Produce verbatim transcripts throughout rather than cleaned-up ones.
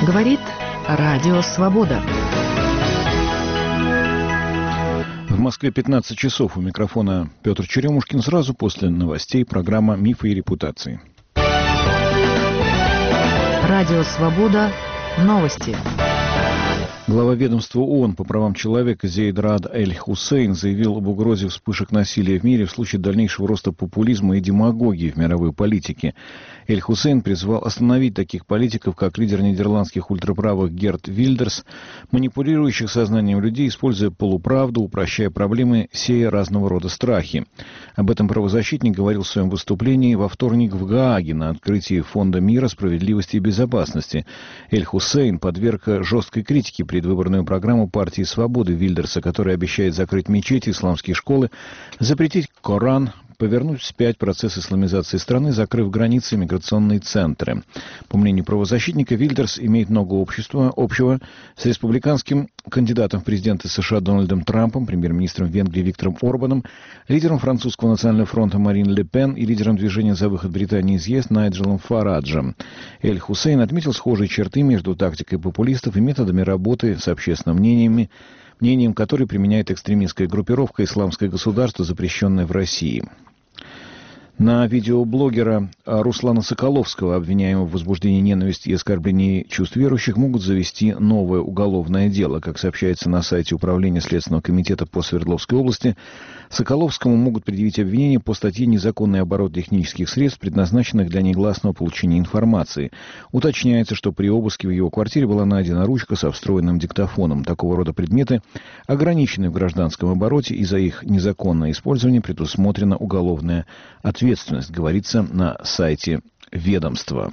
Говорит Радио Свобода. В Москве пятнадцать часов. У микрофона Петр Черемушкин. Сразу после новостей программа «Мифы и репутации». Радио Свобода. Новости. Глава ведомства ООН по правам человека Зейд Раад Эль-Хусейн заявил об угрозе вспышек насилия в мире в случае дальнейшего роста популизма и демагогии в мировой политике. Эль-Хусейн призвал остановить таких политиков, как лидер нидерландских ультраправых Герт Вильдерс, манипулирующих сознанием людей, используя полуправду, упрощая проблемы, сея разного рода страхи. Об этом правозащитник говорил в своем выступлении во вторник в Гааге на открытии Фонда мира, справедливости и безопасности. Эль-Хусейн подверг жесткой критике предвыборную программу партии «Свободы» Вильдерса, которая обещает закрыть мечети, исламские школы, запретить Коран, повернуть вспять процесс исламизации страны, закрыв границы и миграционные центры. По мнению правозащитника, Вильдерс имеет много общества, общего с республиканским кандидатом в президенты США Дональдом Трампом, премьер-министром Венгрии Виктором Орбаном, лидером французского национального фронта Марин Ле Пен и лидером движения за выход Британии из ЕС Найджелом Фараджем. Эль-Хусейн отметил схожие черты между тактикой популистов и методами работы с общественными мнениями, мнением которой применяет экстремистская группировка «Исламское государство», запрещенное в России. На видео блогера Руслана Соколовского, обвиняемого в возбуждении ненависти и оскорблении чувств верующих, могут завести новое уголовное дело. Как сообщается на сайте Управления Следственного комитета по Свердловской области, Соколовскому могут предъявить обвинение по статье «Незаконный оборот технических средств, предназначенных для негласного получения информации». Уточняется, что при обыске в его квартире была найдена ручка со встроенным диктофоном. Такого рода предметы ограничены в гражданском обороте, и за их незаконное использование предусмотрена уголовная ответственность. Ответственность, говорится на сайте ведомства.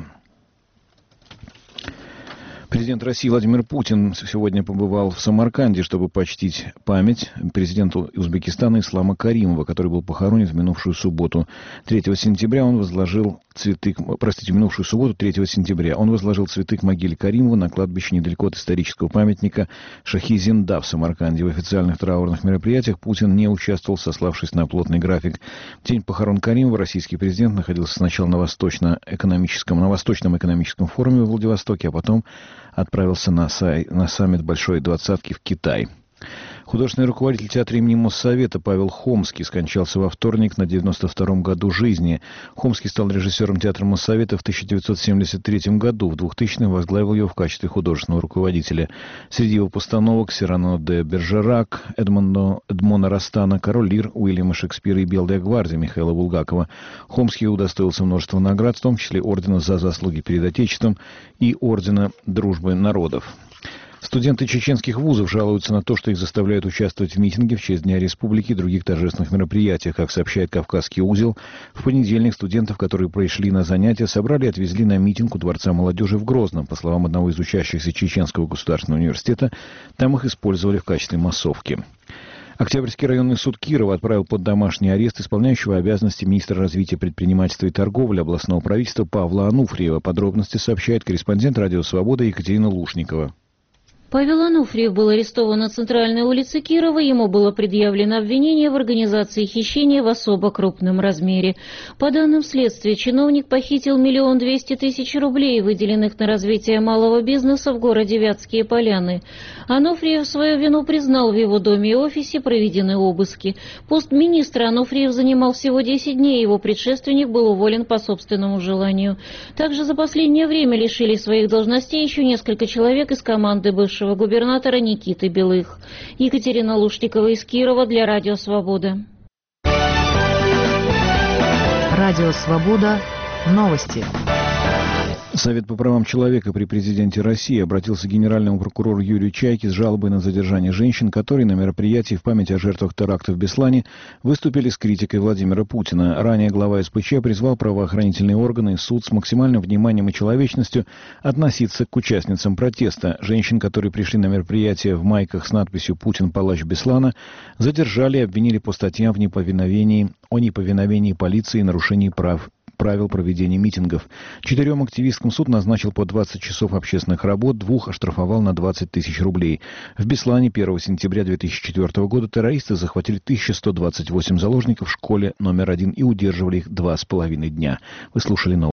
Президент России Владимир Путин сегодня побывал в Самарканде, чтобы почтить память президента Узбекистана Ислама Каримова, который был похоронен в минувшую субботу. третьего сентября он возложил цветы, простите, в минувшую субботу, третьего сентября, он возложил цветы к могиле Каримова на кладбище недалеко от исторического памятника Шахи-Зинда в Самарканде. В официальных траурных мероприятиях Путин не участвовал, сославшись на плотный график. В день похорон Каримова российский президент находился сначала на Восточно-экономическом, на Восточном экономическом форуме в Владивостоке, а потом отправился на, сай, на саммит Большой двадцатки в Китай. Художественный руководитель театра имени Моссовета Павел Хомский скончался во вторник на девяносто втором году жизни. Хомский стал режиссером театра Моссовета в тысяча девятьсот семьдесят третьем году. В двухтысячном возглавил его в качестве художественного руководителя. Среди его постановок «Сирано де Бержерак», Эдмондо, «Эдмона Растана», «Король Лир», Уильяма Шекспира и «Белая гвардия» Михаила Булгакова. Хомский удостоился множества наград, в том числе ордена за заслуги перед Отечеством и ордена Дружбы народов. Студенты чеченских вузов жалуются на то, что их заставляют участвовать в митинге в честь Дня Республики и других торжественных мероприятиях. Как сообщает «Кавказский узел», в понедельник студентов, которые пришли на занятия, собрали и отвезли на митинг у Дворца молодежи в Грозном. По словам одного из учащихся Чеченского государственного университета, там их использовали в качестве массовки. Октябрьский районный суд Кирова отправил под домашний арест исполняющего обязанности министра развития предпринимательства и торговли областного правительства Павла Ануфриева. Подробности сообщает корреспондент «Радио Свобода» Екатерина Лушникова. Павел Ануфриев был арестован на центральной улице Кирова. Ему было предъявлено обвинение в организации хищения в особо крупном размере. По данным следствия, чиновник похитил миллион двести тысяч рублей, выделенных на развитие малого бизнеса в городе Вятские Поляны. Ануфриев свою вину признал. В его доме и офисе проведены обыски. Пост министра Ануфриев занимал всего десять дней. Его предшественник был уволен по собственному желанию. Также за последнее время лишили своих должностей еще несколько человек из команды бывшего губернатора Никиты Белых. Екатерина Лушникова из Кирова для Радио Свобода. Радио Свобода. Новости. Совет по правам человека при президенте России обратился к генеральному прокурору Юрию Чайке с жалобой на задержание женщин, которые на мероприятии в память о жертвах теракта в Беслане выступили с критикой Владимира Путина. Ранее глава эс пэ че призвал правоохранительные органы и суд с максимальным вниманием и человечностью относиться к участницам протеста. Женщин, которые пришли на мероприятие в майках с надписью «Путин палач Беслана», задержали и обвинили по статьям в неповиновении, о неповиновении полиции и нарушении прав правил проведения митингов. Четырем активисткам суд назначил по двадцать часов общественных работ, двух оштрафовал на двадцать тысяч рублей. В Беслане первого сентября две тысячи четвёртого года террористы захватили тысячу сто двадцать восемь заложников в школе номер один и удерживали их два с половиной дня. Вы слушали новости.